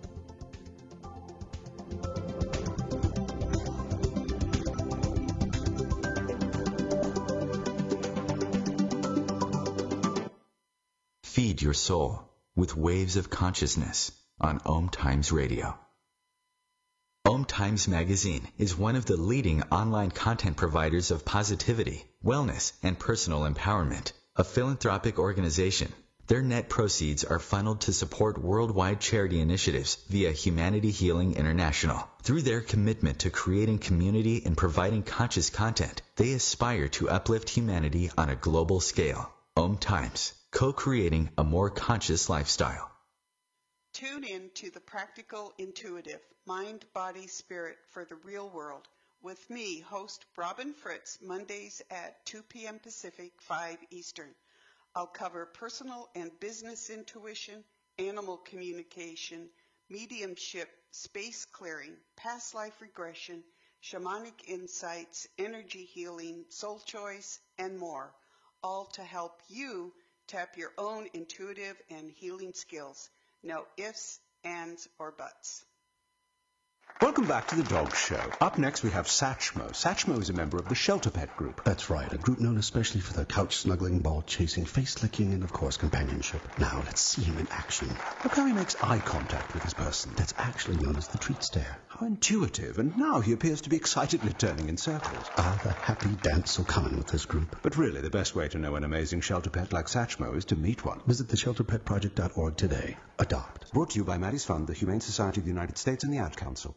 Feed your soul with waves of consciousness on Om Times Radio. Om Times Magazine is one of the leading online content providers of positivity, wellness, and personal empowerment, a philanthropic organization. Their net proceeds are funneled to support worldwide charity initiatives via Humanity Healing International. Through their commitment to creating community and providing conscious content, they aspire to uplift humanity on a global scale. Om Times, co-creating a more conscious lifestyle. Tune in to The Practical Intuitive, Mind, Body, Spirit for the Real World with me, host Robin Fritz, Mondays at two p.m. Pacific, five Eastern. I'll cover personal and business intuition, animal communication, mediumship, space clearing, past life regression, shamanic insights, energy healing, soul choice, and more, all to help you tap your own intuitive and healing skills. No ifs, ands, or buts. Welcome back to the Dog Show. Up next, we have Satchmo. Satchmo is a member of the Shelter Pet Group. That's right, a group known especially for their couch-snuggling, ball-chasing, face-licking, and, of course, companionship. Now, let's see him in action. Look how he makes eye contact with his person. That's actually known as the treat stare. How intuitive, and now he appears to be excitedly turning in circles. Ah, the happy dance so common with this group. But really, the best way to know an amazing shelter pet like Satchmo is to meet one. Visit the shelter pet project dot org today. Adopt. Brought to you by Maddie's Fund, the Humane Society of the United States, and the Ad Council.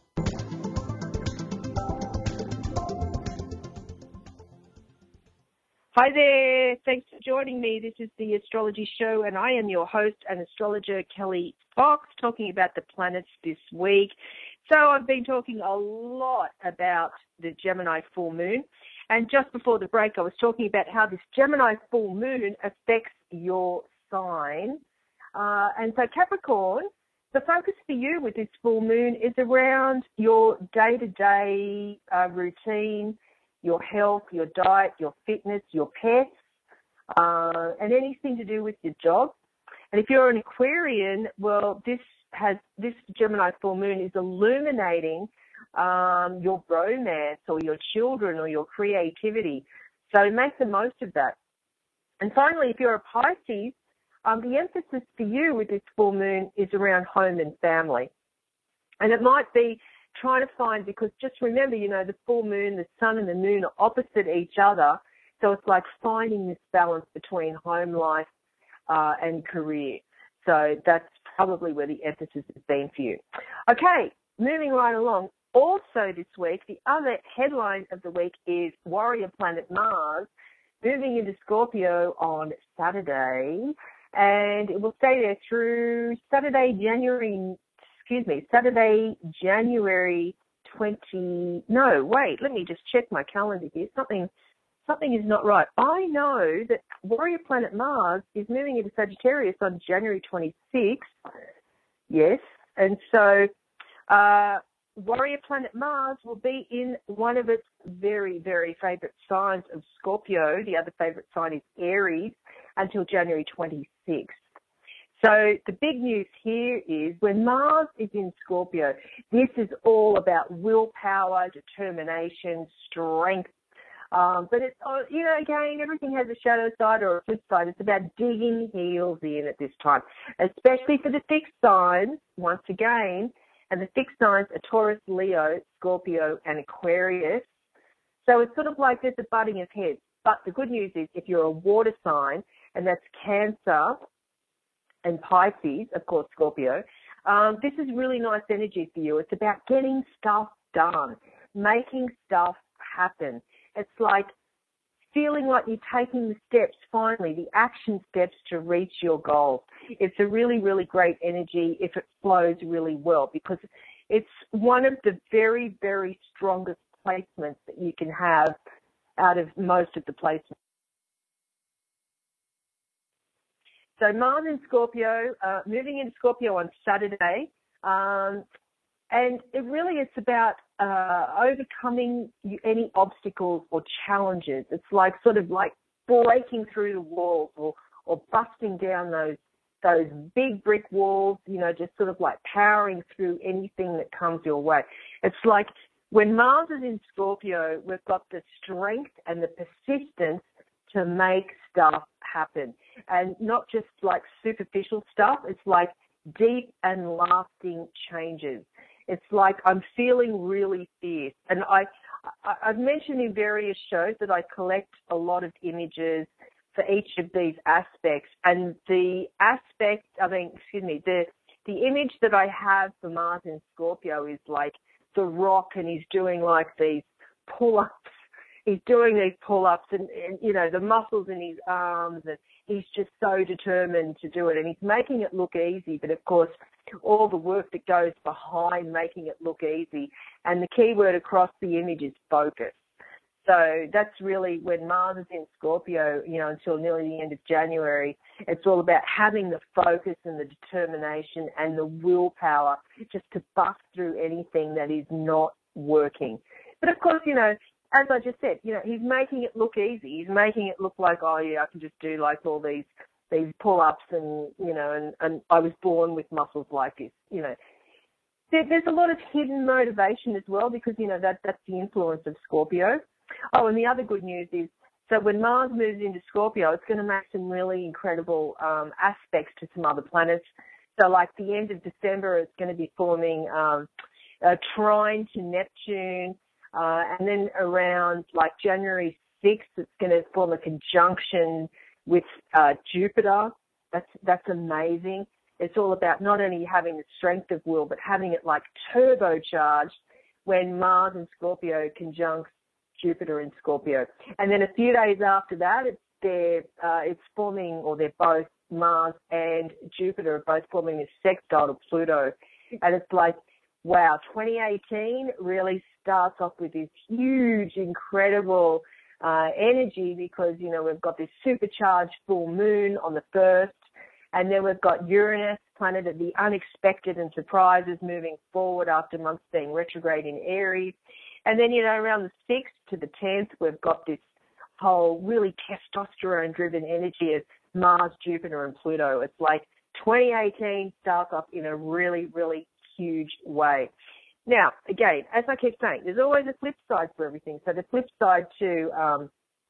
Hi there. Thanks for joining me. This is the Astrology Show, and I am your host and astrologer, Kelly Fox, talking about the planets this week. So I've been talking a lot about the Gemini full moon, and just before the break, I was talking about how this Gemini full moon affects your sign. Uh, and so Capricorn, the focus for you with this full moon is around your day-to-day uh, routine, your health, your diet, your fitness, your pets, uh, and anything to do with your job. And if you're an Aquarian, well, this has this Gemini full moon is illuminating um, your romance or your children or your creativity. So make the most of that. And finally, if you're a Pisces, um, the emphasis for you with this full moon is around home and family. And it might be trying to find, because just remember, you know, the full moon, the sun and the moon are opposite each other. So it's like finding this balance between home life uh, and career. So that's probably where the emphasis has been for you. Okay, moving right along. Also this week, the other headline of the week is warrior planet Mars moving into Scorpio on Saturday, and it will stay there through Saturday, January, excuse me, Saturday, January twentieth. No, wait, let me just check my calendar here. Something Something is not right. I know that warrior planet Mars is moving into Sagittarius on January twenty-sixth. Yes. And so uh, warrior planet Mars will be in one of its very, very favourite signs of Scorpio. The other favourite sign is Aries until January twenty-sixth. So the big news here is when Mars is in Scorpio, this is all about willpower, determination, strength. Um, but it's, uh, you know, again, everything has a shadow side or a flip side. It's about digging heels in at this time, especially for the fixed signs, once again. And the fixed signs are Taurus, Leo, Scorpio, and Aquarius. So it's sort of like there's a butting of heads. But the good news is if you're a water sign, and that's Cancer and Pisces, of course, Scorpio, um, this is really nice energy for you. It's about getting stuff done, making stuff happen. It's like feeling like you're taking the steps, finally, the action steps to reach your goals. It's a really, really great energy if it flows really well, because it's one of the very, very strongest placements that you can have out of most of the placements. So Mars in Scorpio, uh, moving into Scorpio on Saturday, um, and it really is about uh, overcoming any obstacles or challenges. It's like sort of like breaking through the walls or, or busting down those those big brick walls, you know, just sort of like powering through anything that comes your way. It's like when Mars is in Scorpio, we've got the strength and the persistence to make stuff happen. And not just like superficial stuff, it's like deep and lasting changes. It's like I'm feeling really fierce. And I, I, I've mentioned in various shows that I collect a lot of images for each of these aspects. And the aspect, I mean, excuse me, the, the image that I have for Mars in Scorpio is like The Rock, and he's doing like these pull-ups. He's doing these pull-ups and, and, you know, the muscles in his arms, and he's just so determined to do it. And he's making it look easy, but of course, all the work that goes behind making it look easy. And the key word across the image is focus. So that's really when Mars is in Scorpio, you know, until nearly the end of January. It's all about having the focus and the determination and the willpower just to bust through anything that is not working. But of course, you know, as I just said, you know, he's making it look easy. He's making it look like, oh yeah, I can just do like all these these pull-ups and, you know, and, and I was born with muscles like this, you know. There, there's a lot of hidden motivation as well, because, you know, that that's the influence of Scorpio. Oh, and the other good news is, so when Mars moves into Scorpio, it's going to make some really incredible um, aspects to some other planets. So like the end of December, it's going to be forming um, a trine to Neptune. Uh, and then around like January sixth, it's going to form a conjunction with uh, Jupiter. That's that's amazing. It's all about not only having the strength of will, but having it like turbocharged when Mars and Scorpio conjuncts Jupiter in Scorpio. And then a few days after that, it's they're, uh, it's forming, or they're both, Mars and Jupiter are both forming a sextile to Pluto. And it's like, wow, twenty eighteen really starts off with this huge, incredible uh, energy, because, you know, we've got this supercharged full moon on the first, and then we've got Uranus planet of the unexpected and surprises, moving forward after months being retrograde in Aries. And then, you know, around the sixth to the tenth, we've got this whole really testosterone-driven energy of Mars, Jupiter, and Pluto. It's like twenty eighteen starts off in a really, really huge way. Now, again, as I keep saying, there's always a flip side for everything. So the flip side to um,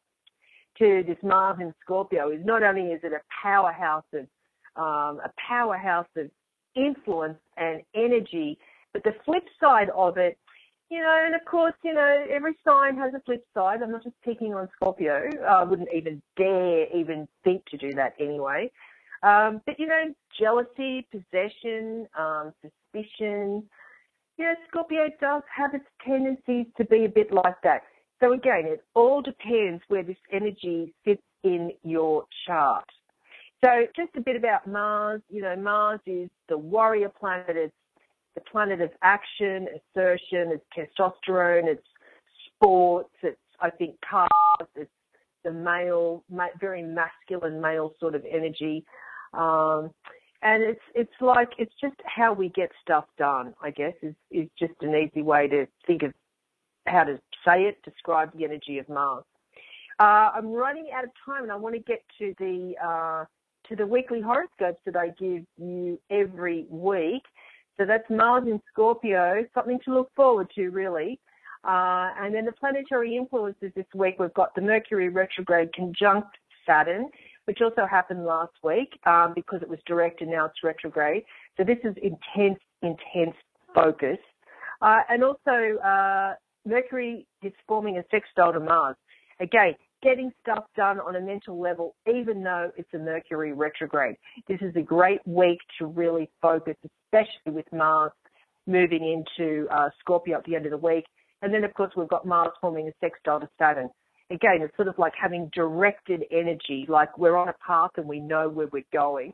to this Mars in Scorpio is not only is it a powerhouse of um, a powerhouse of influence and energy, but the flip side of it, you know, and of course, you know, every sign has a flip side. I'm not just picking on Scorpio. I wouldn't even dare even think to do that anyway. Um, but, you know, jealousy, possession, um, suspicion, you know, Scorpio does have its tendencies to be a bit like that. So again, it all depends where this energy sits in your chart. So just a bit about Mars. You know, Mars is the warrior planet. It's the planet of action, assertion, it's testosterone, it's sports, it's, I think, cars, it's the male, very masculine male sort of energy. Um, and it's it's like, it's just how we get stuff done, I guess, is, is just an easy way to think of how to say it, describe the energy of Mars. Uh, I'm running out of time, and I want to get to the uh, to the weekly horoscopes that I give you every week. So that's Mars in Scorpio, something to look forward to, really. Uh, and then the planetary influences this week, we've got the Mercury retrograde conjunct Saturn, which also happened last week um, because it was direct and now it's retrograde. So this is intense, intense focus. Uh, and also uh, Mercury is forming a sextile to Mars. Again, getting stuff done on a mental level, even though it's a Mercury retrograde. This is a great week to really focus, especially with Mars moving into uh, Scorpio at the end of the week. And then, of course, we've got Mars forming a sextile to Saturn. Again, it's sort of like having directed energy, like we're on a path and we know where we're going,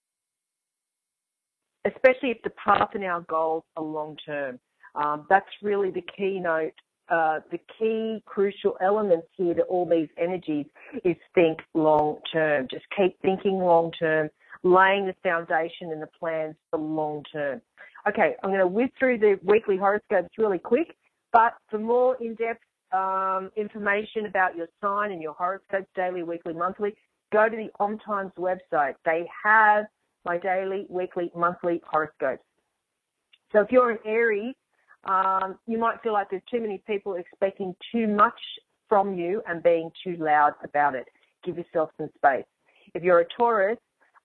especially if the path and our goals are long-term. Um, that's really the keynote. Uh, the key crucial elements here to all these energies is think long-term. Just keep thinking long-term, laying the foundation and the plans for long-term. Okay, I'm going to whiz through the weekly horoscopes really quick, but for more in-depth um, information about your sign and your horoscopes, daily, weekly, monthly, go to the Om Times website. They have my daily, weekly, monthly horoscopes. So if you're an Aries, Um, you might feel like there's too many people expecting too much from you and being too loud about it. Give yourself some space. If you're a Taurus,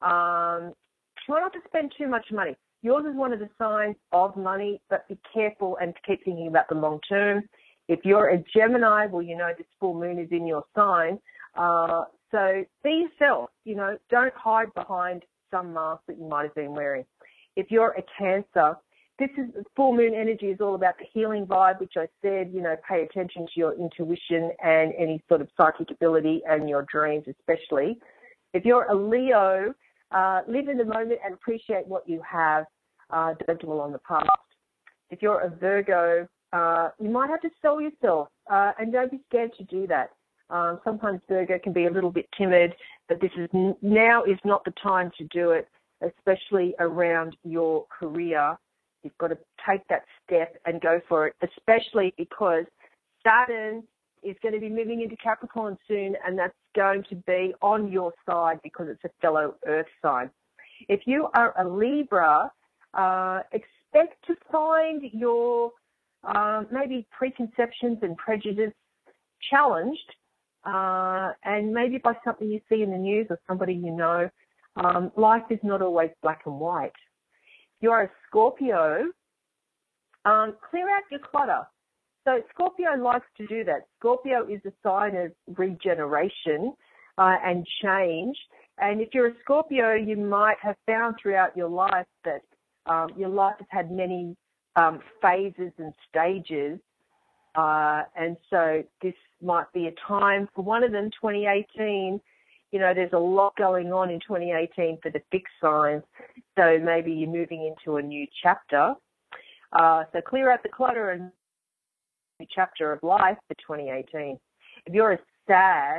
um, try not to spend too much money. Yours is one of the signs of money, but be careful and keep thinking about the long term. If you're a Gemini, well, you know this full moon is in your sign. Uh, so be yourself. You know, don't hide behind some mask that you might have been wearing. If you're a Cancer, this is full moon energy is all about the healing vibe, which I said, you know, pay attention to your intuition and any sort of psychic ability and your dreams especially. If you're a Leo, uh, live in the moment and appreciate what you have. Uh, don't dwell on the past. If you're a Virgo, uh, you might have to sell yourself, uh, and don't be scared to do that. Um, sometimes Virgo can be a little bit timid, but this is now is not the time to do it, especially around your career. You've got to take that step and go for it, especially because Saturn is going to be moving into Capricorn soon, and that's going to be on your side because it's a fellow Earth sign. If you are a Libra, uh, expect to find your uh, maybe preconceptions and prejudice challenged, uh, and maybe by something you see in the news or somebody you know. Um, life is not always black and white. You're a Scorpio, um, clear out your clutter. So Scorpio likes to do that. Scorpio is a sign of regeneration uh, and change. And if you're a Scorpio, you might have found throughout your life that um, your life has had many um, phases and stages. Uh, and so this might be a time for one of them, twenty eighteen. You know, there's a lot going on in twenty eighteen for the fixed signs, so maybe you're moving into a new chapter. Uh, so clear out the clutter and new chapter of life for twenty eighteen. If you're a Sag,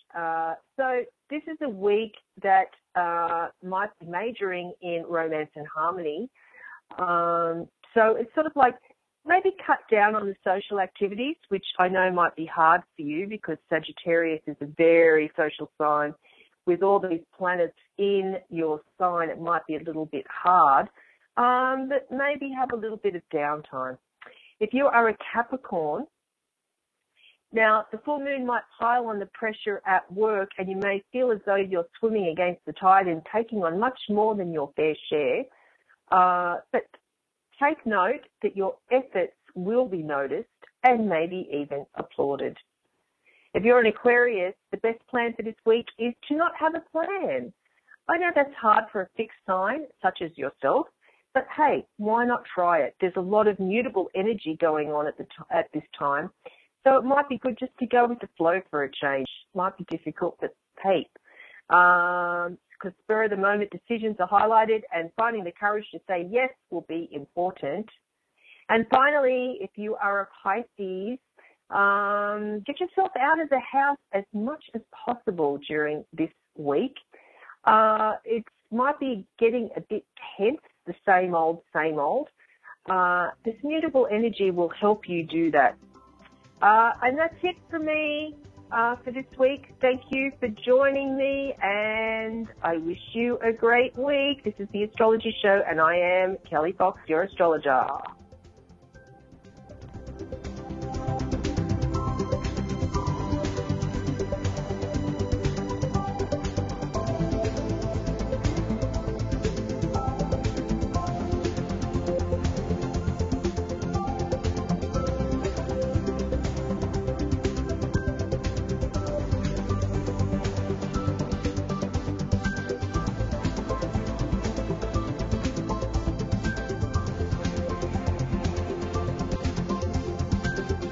Uh, so this is a week that uh, might be majoring in romance and harmony. Um, so it's sort of like maybe cut down on the social activities, which I know might be hard for you because Sagittarius is a very social sign. With all these planets in your sign, it might be a little bit hard, um, but maybe have a little bit of downtime. If you are a Capricorn, now the full moon might pile on the pressure at work and you may feel as though you're swimming against the tide and taking on much more than your fair share. Uh, but take note that your efforts will be noticed and maybe even applauded. If you're an Aquarius, the best plan for this week is to not have a plan. I know that's hard for a fixed sign, such as yourself, but hey, why not try it? There's a lot of mutable energy going on at the t- at this time, so it might be good just to go with the flow for a change. Might be difficult, but hey, um, because spur of the moment decisions are highlighted, and finding the courage to say yes will be important. And finally, if you are a Pisces, Um, get yourself out of the house as much as possible during this week. Uh, it might be getting a bit tense, the same old, same old. Uh, this mutable energy will help you do that. Uh, and that's it for me uh, for this week. Thank you for joining me, and I wish you a great week. This is the Astrology Show, and I am Kelly Fox, your astrologer.